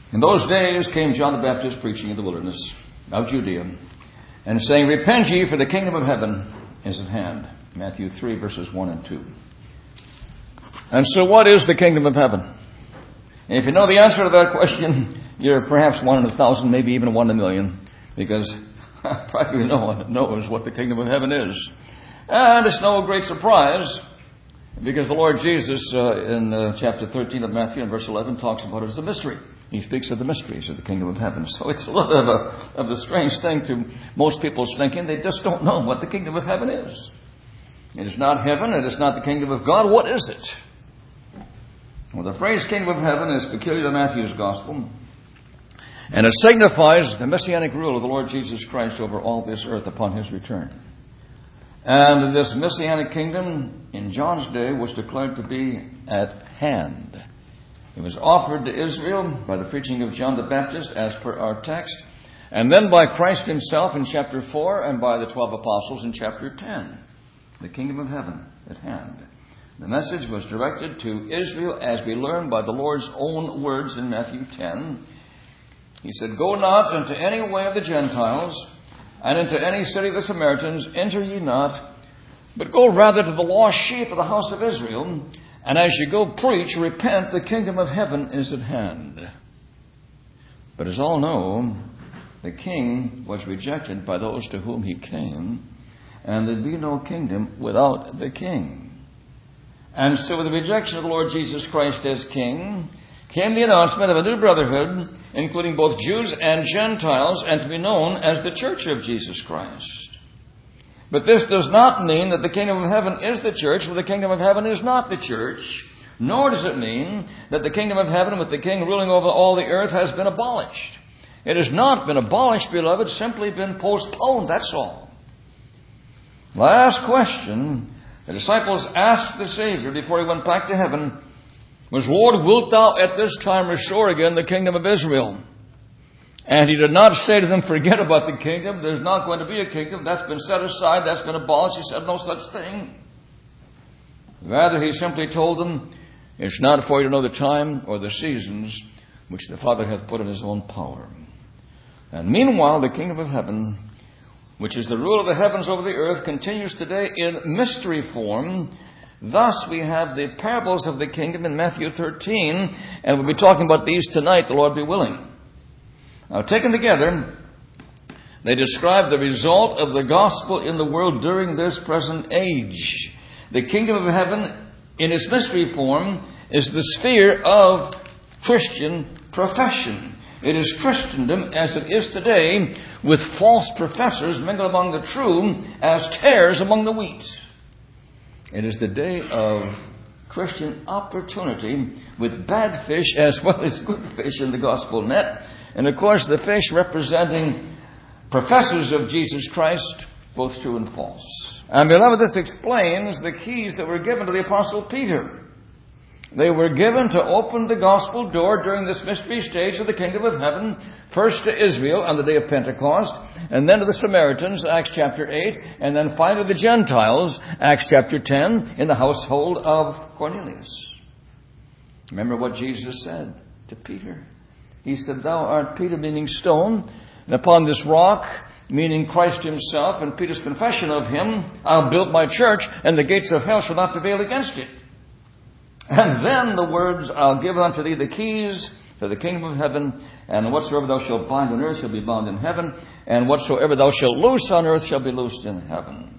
In those days came John the Baptist preaching in the wilderness of Judea, and saying, Repent ye, for the kingdom of heaven is at hand. Matthew 3, verses 1 and 2. And so what is the kingdom of heaven? And if you know the answer to that question, you're perhaps 1 in 1,000, maybe even 1 in a million, because probably no one knows what the kingdom of heaven is. And it's no great surprise, because the Lord Jesus, in chapter 13 of Matthew, and verse 11, talks about it as a mystery. He speaks of the mysteries of the kingdom of heaven. So it's a little bit of a strange thing to most people's thinking. They just don't know what the kingdom of heaven is. It is not heaven. It is not the kingdom of God. What is it? Well, the phrase kingdom of heaven is peculiar to Matthew's gospel. And it signifies the messianic rule of the Lord Jesus Christ over all this earth upon his return. And this messianic kingdom in John's day was declared to be at hand. It was offered to Israel by the preaching of John the Baptist, as per our text, and then by Christ himself in chapter 4 and by the 12 apostles in chapter 10. The kingdom of heaven at hand. The message was directed to Israel, as we learn by the Lord's own words in Matthew 10. He said, Go not into any way of the Gentiles, and into any city of the Samaritans enter ye not, but go rather to the lost sheep of the house of Israel, and as you go preach, repent, the kingdom of heaven is at hand. But as all know, the king was rejected by those to whom he came, and there'd be no kingdom without the king. And so with the rejection of the Lord Jesus Christ as king, came the announcement of a new brotherhood, including both Jews and Gentiles, and to be known as the Church of Jesus Christ. But this does not mean that the kingdom of heaven is the church, for the kingdom of heaven is not the church. Nor does it mean that the kingdom of heaven with the king ruling over all the earth has been abolished. It has not been abolished, beloved, simply been postponed, that's all. Last question the disciples asked the Savior before he went back to heaven was, Lord, wilt thou at this time restore again the kingdom of Israel? And he did not say to them, forget about the kingdom. There's not going to be a kingdom. That's been set aside. That's been abolished. He said no such thing. Rather, he simply told them, it's not for you to know the time or the seasons which the Father hath put in his own power. And meanwhile, the kingdom of heaven, which is the rule of the heavens over the earth, continues today in mystery form. Thus, we have the parables of the kingdom in Matthew 13, and we'll be talking about these tonight, the Lord be willing. Now, taken together, they describe the result of the gospel in the world during this present age. The kingdom of heaven, in its mystery form, is the sphere of Christian profession. It is Christendom as it is today, with false professors mingled among the true as tares among the wheat. It is the day of Christian opportunity with bad fish as well as good fish in the gospel net. And of course, the fish representing professors of Jesus Christ, both true and false. And beloved, this explains the keys that were given to the Apostle Peter. They were given to open the gospel door during this mystery stage of the kingdom of heaven, first to Israel on the day of Pentecost, and then to the Samaritans, Acts chapter 8, and then finally the Gentiles, Acts chapter 10, in the household of Cornelius. Remember what Jesus said to Peter? He said, Thou art Peter, meaning stone, and upon this rock, meaning Christ himself, and Peter's confession of him, I'll build my church, and the gates of hell shall not prevail against it. And then the words, I'll give unto thee the keys to the kingdom of heaven, and whatsoever thou shalt bind on earth shall be bound in heaven, and whatsoever thou shalt loose on earth shall be loosed in heaven.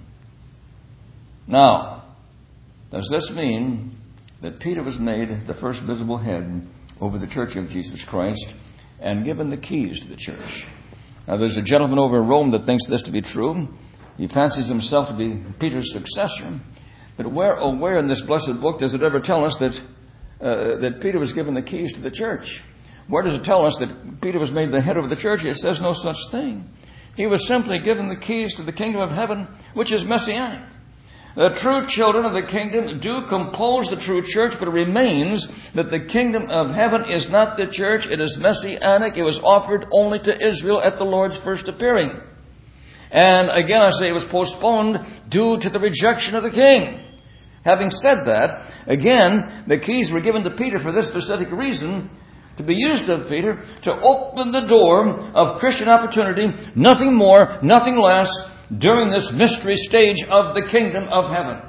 Now, does this mean that Peter was made the first visible head over the church of Jesus Christ and given the keys to the church? Now, there's a gentleman over in Rome that thinks this to be true. He fancies himself to be Peter's successor. But where in this blessed book does it ever tell us that Peter was given the keys to the church? Where does it tell us that Peter was made the head of the church? It says no such thing. He was simply given the keys to the kingdom of heaven, which is messianic. The true children of the kingdom do compose the true church, but it remains that the kingdom of heaven is not the church. It is messianic. It was offered only to Israel at the Lord's first appearing. And again, I say it was postponed due to the rejection of the king. Having said that, again, the keys were given to Peter for this specific reason, to be used of Peter to open the door of Christian opportunity, nothing more, nothing less, during this mystery stage of the kingdom of heaven.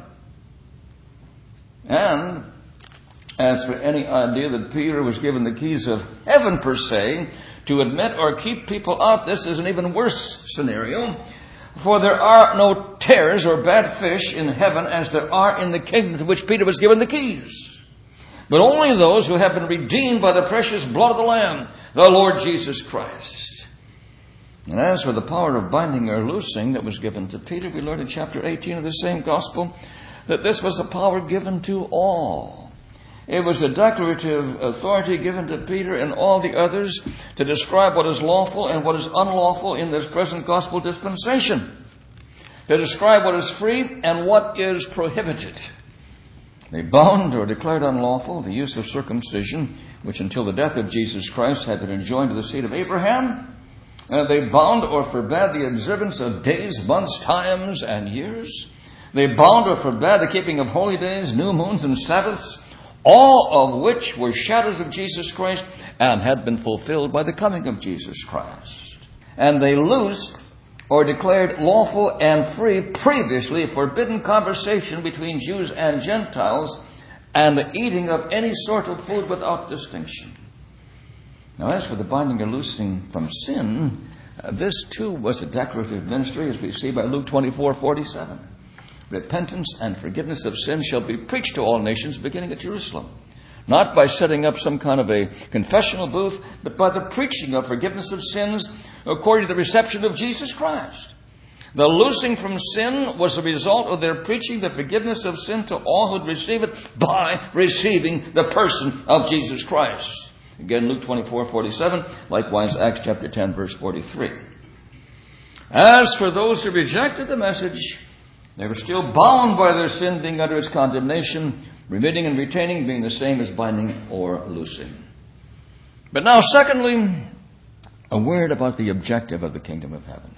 And as for any idea that Peter was given the keys of heaven per se, to admit or keep people out, this is an even worse scenario. For there are no tares or bad fish in heaven as there are in the kingdom to which Peter was given the keys. But only those who have been redeemed by the precious blood of the Lamb, the Lord Jesus Christ. And as for the power of binding or loosing that was given to Peter, we learned in chapter 18 of the same gospel that this was a power given to all. It was a declarative authority given to Peter and all the others to describe what is lawful and what is unlawful in this present gospel dispensation. To describe what is free and what is prohibited. They bound or declared unlawful the use of circumcision, which until the death of Jesus Christ had been enjoined to the seed of Abraham. They bound or forbade the observance of days, months, times, and years. They bound or forbade the keeping of holy days, new moons, and Sabbaths, all of which were shadows of Jesus Christ and had been fulfilled by the coming of Jesus Christ. And they loosed or declared lawful and free previously forbidden conversation between Jews and Gentiles and the eating of any sort of food without distinction. Now, as for the binding or loosing from sin, this too was a declarative ministry, as we see by Luke 24:47. Repentance and forgiveness of sins shall be preached to all nations, beginning at Jerusalem. Not by setting up some kind of a confessional booth, but by the preaching of forgiveness of sins according to the reception of Jesus Christ. The loosing from sin was the result of their preaching the forgiveness of sin to all who would receive it by receiving the person of Jesus Christ. Again, Luke 24:47, likewise Acts chapter 10, verse 43. As for those who rejected the message, they were still bound by their sin, being under its condemnation, remitting and retaining being the same as binding or loosing. But now, secondly, a word about the objective of the kingdom of heaven.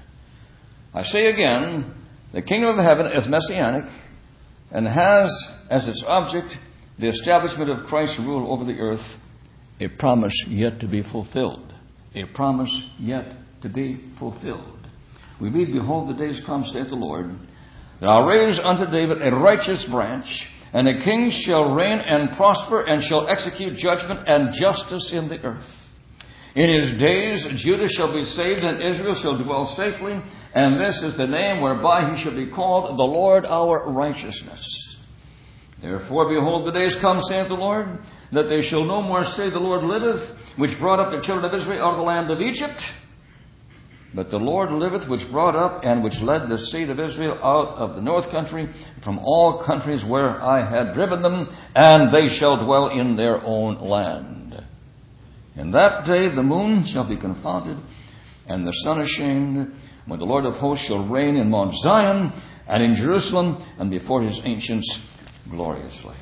I say again, the kingdom of heaven is messianic and has as its object the establishment of Christ's rule over the earth, a promise yet to be fulfilled. A promise yet to be fulfilled. We read, "Behold, the days come, saith the Lord, that I'll raise unto David a righteous branch, and a king shall reign and prosper, and shall execute judgment and justice in the earth. In his days Judah shall be saved, and Israel shall dwell safely, and this is the name whereby he shall be called, the Lord our righteousness. Therefore, behold, the days come, saith the Lord, that they shall no more say, the Lord liveth, which brought up the children of Israel out of the land of Egypt. But the Lord liveth, which brought up and which led the seed of Israel out of the north country, from all countries where I had driven them, and they shall dwell in their own land. In that day the moon shall be confounded, and the sun ashamed, when the Lord of hosts shall reign in Mount Zion, and in Jerusalem, and before his ancients gloriously."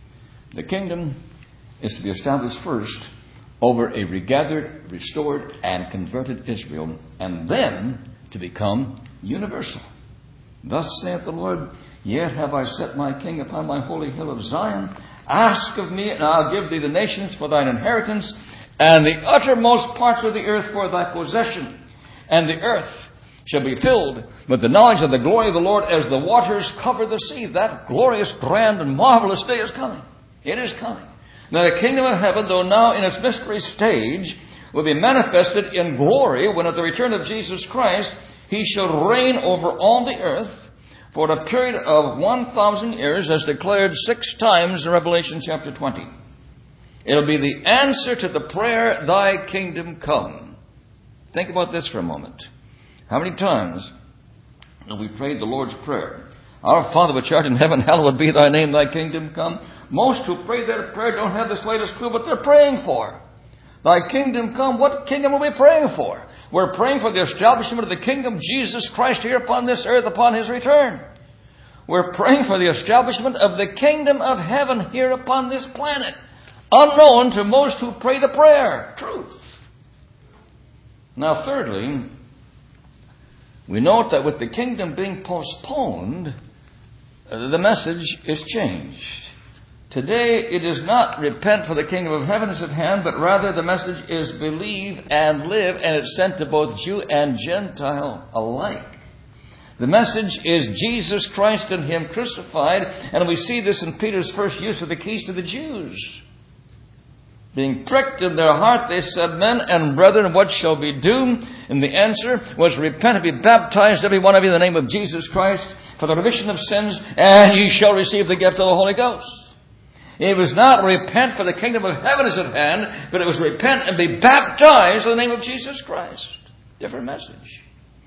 The kingdom is to be established first over a regathered, restored, and converted Israel, and then to become universal. "Thus saith the Lord, yet have I set my king upon my holy hill of Zion. Ask of me, and I'll give thee the nations for thine inheritance, and the uttermost parts of the earth for thy possession. And the earth shall be filled with the knowledge of the glory of the Lord as the waters cover the sea." That glorious, grand, and marvelous day is coming. It is coming. Now, the kingdom of heaven, though now in its mystery stage, will be manifested in glory when at the return of Jesus Christ, he shall reign over all the earth for a period of 1,000 years, as declared 6 times in Revelation chapter 20. It'll be the answer to the prayer, "Thy kingdom come." Think about this for a moment. How many times have we prayed the Lord's Prayer? "Our Father which art in heaven, hallowed be thy name, thy kingdom come." Most who pray that prayer don't have the slightest clue what they're praying for. Thy kingdom come. What kingdom are we praying for? We're praying for the establishment of the kingdom of Jesus Christ here upon this earth upon his return. We're praying for the establishment of the kingdom of heaven here upon this planet, unknown to most who pray the prayer. Truth. Now, thirdly, we note that with the kingdom being postponed, the message is changed. Today, it is not repent, for the kingdom of heaven is at hand, but rather the message is believe and live, and it's sent to both Jew and Gentile alike. The message is Jesus Christ and Him crucified, and we see this in Peter's first use of the keys to the Jews. Being pricked in their heart, they said, Men and brethren, what shall we do? And the answer was, repent and be baptized, every one of you, in the name of Jesus Christ, for the remission of sins, and ye shall receive the gift of the Holy Ghost. It was not repent, for the kingdom of heaven is at hand, but it was repent and be baptized in the name of Jesus Christ. Different message.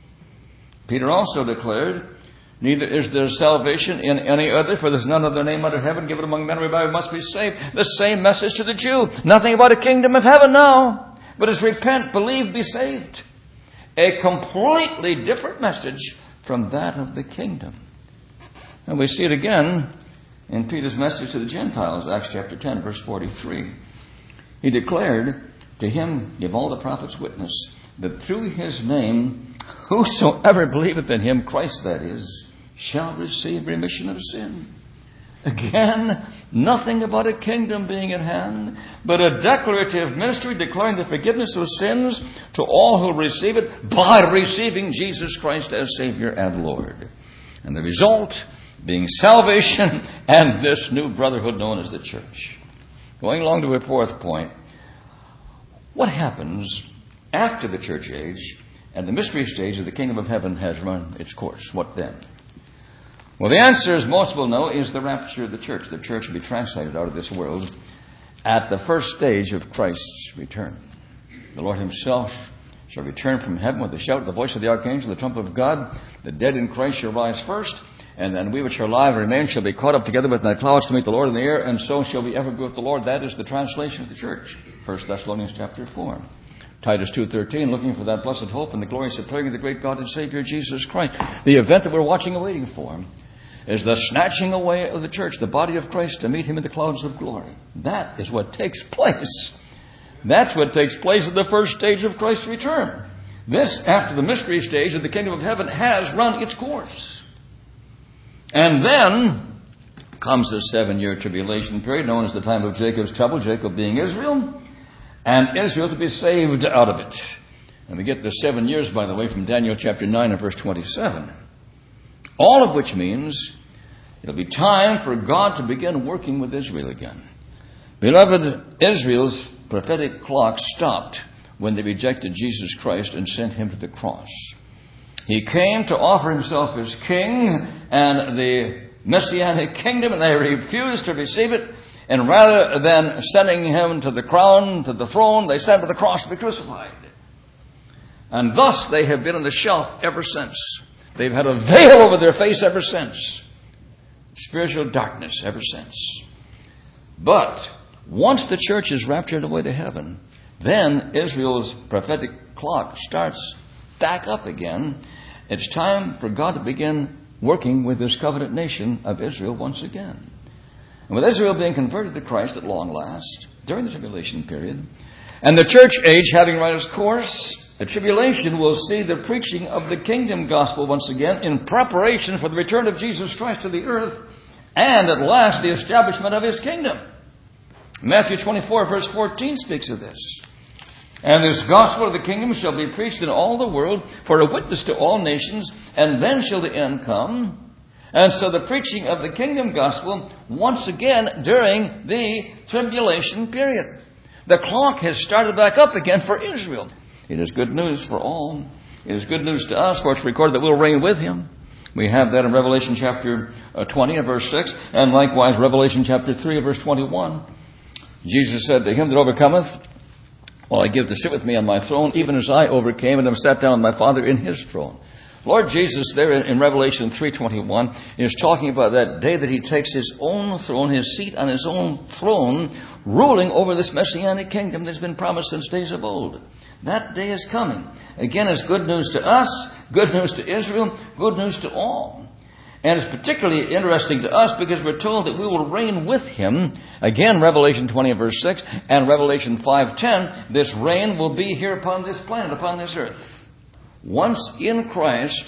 Peter also declared, neither is there salvation in any other, for there's none other name under heaven given among men whereby we must be saved. The same message to the Jew. Nothing about a kingdom of heaven now, but it's repent, believe, be saved. A completely different message from that of the kingdom. And we see it again in Peter's message to the Gentiles, Acts chapter 10, verse 43. He declared, to him give all the prophets witness, that through his name, whosoever believeth in him, Christ that is, shall receive remission of sin. Again, nothing about a kingdom being at hand, but a declarative ministry declaring the forgiveness of sins to all who receive it by receiving Jesus Christ as Savior and Lord. And the result being salvation and this new brotherhood known as the church. Going along to a fourth point, what happens after the church age and the mystery stage of the kingdom of heaven has run its course? What then? Well, the answer, as most will know, is the rapture of the church. The church will be translated out of this world at the first stage of Christ's return. The Lord Himself shall return from heaven with a shout, the voice of the archangel, the trumpet of God. The dead in Christ shall rise first, and then we which are alive and remain shall be caught up together with the clouds to meet the Lord in the air, and so shall we ever be with the Lord. That is the translation of the church. 1 Thessalonians chapter 4. Titus 2:13, looking for that blessed hope and the glorious appearing of the great God and Savior Jesus Christ. The event that we're watching and waiting for is the snatching away of the church, the body of Christ, to meet Him in the clouds of glory. That is what takes place. That's what takes place at the first stage of Christ's return. This, after the mystery stage of the kingdom of heaven, has run its course. And then comes the 7-year tribulation period, known as the time of Jacob's trouble, Jacob being Israel, and Israel to be saved out of it. And we get the 7 years, by the way, from Daniel chapter 9 and verse 27. All of which means it'll be time for God to begin working with Israel again. Beloved, Israel's prophetic clock stopped when they rejected Jesus Christ and sent Him to the cross. He came to offer Himself as King and the Messianic kingdom, and they refused to receive it. And rather than sending Him to the crown, to the throne, they sent Him to the cross to be crucified. And thus they have been on the shelf ever since. They've had a veil over their face ever since. Spiritual darkness ever since. But once the church is raptured away to heaven, then Israel's prophetic clock starts back up again. It's time for God to begin working with His covenant nation of Israel once again. And with Israel being converted to Christ at long last, during the tribulation period, and the church age having run its course, the tribulation will see the preaching of the kingdom gospel once again in preparation for the return of Jesus Christ to the earth, and at last the establishment of His kingdom. Matthew 24 verse 14 speaks of this. And this gospel of the kingdom shall be preached in all the world for a witness to all nations, and then shall the end come. And so the preaching of the kingdom gospel once again during the tribulation period. The clock has started back up again for Israel. It is good news for all. It is good news to us, for it's recorded that we'll reign with Him. We have that in Revelation chapter 20 and verse 6, and likewise Revelation chapter 3 and verse 21. Jesus said to him that overcometh, well, I give to sit with me on my throne, even as I overcame and am sat down with my Father in His throne. Lord Jesus there in Revelation 3:21 is talking about that day that He takes His own throne, His seat on His own throne, ruling over this Messianic kingdom that's been promised since days of old. That day is coming. Again, it's good news to us, good news to Israel, good news to all. And it's particularly interesting to us because we're told that we will reign with Him. Again, Revelation 20 and verse 6 and Revelation 5:10, this reign will be here upon this planet, upon this earth. Once in Christ,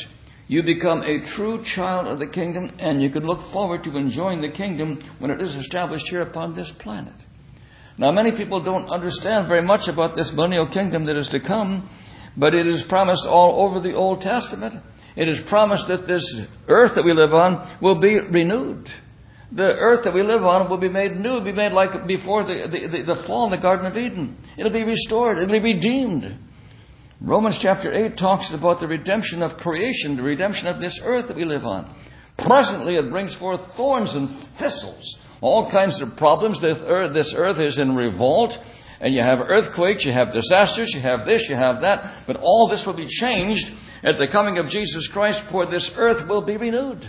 You become a true child of the kingdom, and you can look forward to enjoying the kingdom when it is established here upon this planet. Now, many people don't understand very much about this millennial kingdom that is to come, but it is promised all over the Old Testament. It is promised that this earth that we live on will be renewed. The earth that we live on will be made new, be made like before the fall in the Garden of Eden. It'll be restored. It'll be redeemed. Romans chapter 8 talks about the redemption of creation, the redemption of this earth that we live on. Presently it brings forth thorns and thistles, all kinds of problems. This earth is in revolt, and you have earthquakes, you have disasters, you have this, you have that. But all this will be changed at the coming of Jesus Christ, for this earth will be renewed.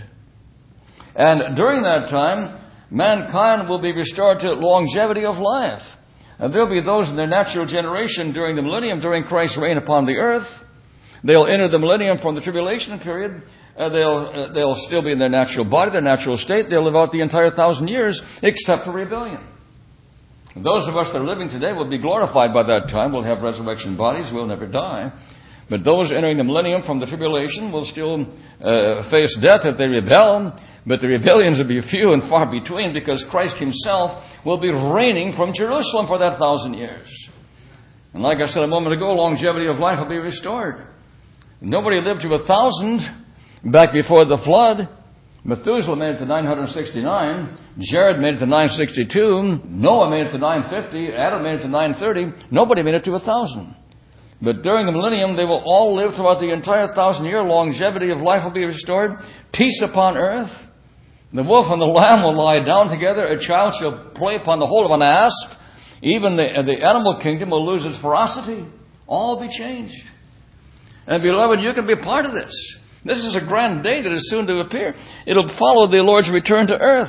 And during that time, mankind will be restored to longevity of life. And there will be those in their natural generation during the millennium, during Christ's reign upon the earth. They'll enter the millennium from the tribulation period. They'll still be in their natural body, their natural state. They'll live out the entire 1,000 years, except for rebellion. And those of us that are living today will be glorified by that time. We'll have resurrection bodies. We'll never die. But those entering the millennium from the tribulation will still face death if they rebel. But the rebellions will be few and far between, because Christ himself will be reigning from Jerusalem for that 1,000 years. And like I said a moment ago, longevity of life will be restored. Nobody lived to 1,000 back before the flood. Methuselah made it to 969. Jared made it to 962. Noah made it to 950. Adam made it to 930. Nobody made it to 1,000. But during the millennium, they will all live throughout the entire 1,000-year. Longevity of life will be restored. Peace upon earth. The wolf and the lamb will lie down together. A child shall play upon the hole of an asp. Even the animal kingdom will lose its ferocity. All be changed. And beloved, you can be part of this. This is a grand day that is soon to appear. It'll follow the Lord's return to earth.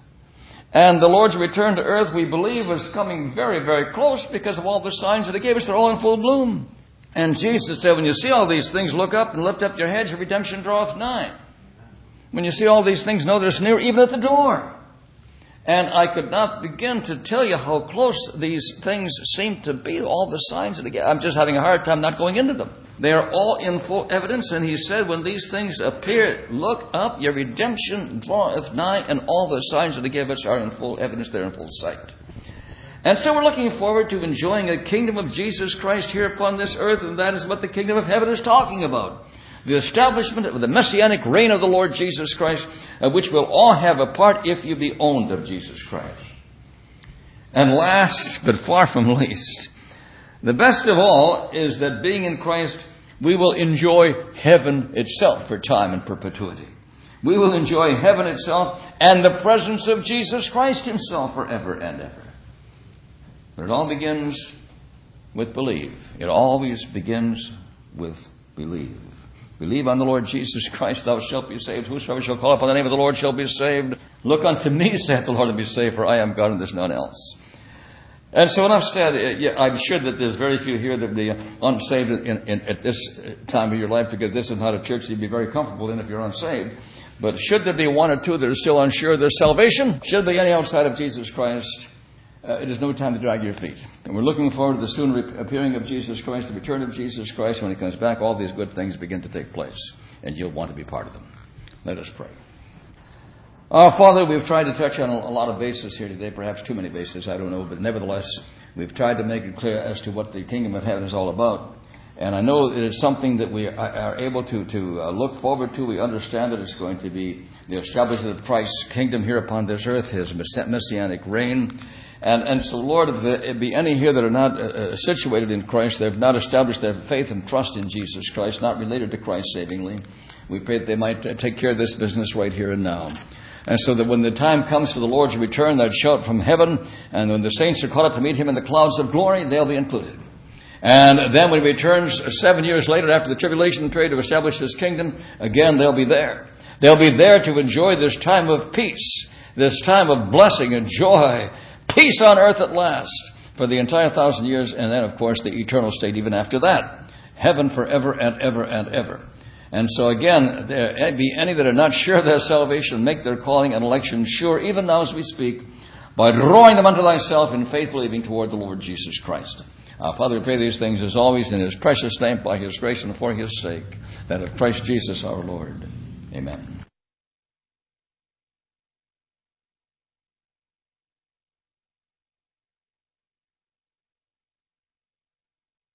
And the Lord's return to earth, we believe, is coming very, very close because of all the signs that He gave us. They're all in full bloom. And Jesus said, when you see all these things, look up and lift up your heads, your redemption draweth nigh. When you see all these things, know there's near, even at the door. And I could not begin to tell you how close these things seem to be, all the signs that I'm just having a hard time not going into them. They are all in full evidence, and He said, when these things appear, look up, your redemption draweth nigh, and all the signs that He gave us are in full evidence, they're in full sight. And so we're looking forward to enjoying a kingdom of Jesus Christ here upon this earth, and that is what the kingdom of heaven is talking about. The establishment of the messianic reign of the Lord Jesus Christ, of which we'll all have a part if you be owned of Jesus Christ. And last, but far from least, the best of all is that being in Christ, we will enjoy heaven itself for time and perpetuity. We will enjoy heaven itself and the presence of Jesus Christ Himself forever and ever. But it all begins with believe. It always begins with believe. Believe on the Lord Jesus Christ, thou shalt be saved. Whosoever shall call upon the name of the Lord shall be saved. Look unto me, saith the Lord, and be saved, for I am God and there's none else. And so enough said. I'm sure that there's very few here that be unsaved at this time of your life, because this is not a church you'd be very comfortable in if you're unsaved. But should there be one or two that are still unsure of their salvation, should there be any outside of Jesus Christ, it is no time to drag your feet. And we're looking forward to the soon appearing of Jesus Christ, the return of Jesus Christ. When He comes back, all these good things begin to take place, and you'll want to be part of them. Let us pray. Our Father, we've tried to touch on a lot of bases here today, perhaps too many bases, I don't know, but nevertheless, we've tried to make it clear as to what the kingdom of heaven is all about. And I know that it's something that we are able to look forward to. We understand that it's going to be the establishment of Christ's kingdom here upon this earth, His messianic reign. And so, Lord, if there be any here that are not situated in Christ, they have not established their faith and trust in Jesus Christ, not related to Christ savingly, we pray that they might take care of this business right here and now. And so that when the time comes for the Lord's return, they'll shout from heaven, and when the saints are caught up to meet Him in the clouds of glory, they'll be included. And then when He returns 7 years later after the tribulation period to establish His kingdom, again they'll be there. They'll be there to enjoy this time of peace, this time of blessing and joy, peace on earth at last for the entire 1,000 years, and then, of course, the eternal state even after that. Heaven forever and ever and ever. And so again, there be any that are not sure of their salvation, make their calling and election sure, even now as we speak, by drawing them unto thyself in faith believing toward the Lord Jesus Christ. Father, we pray these things as always in His precious name, by His grace and for His sake, that of Christ Jesus our Lord. Amen.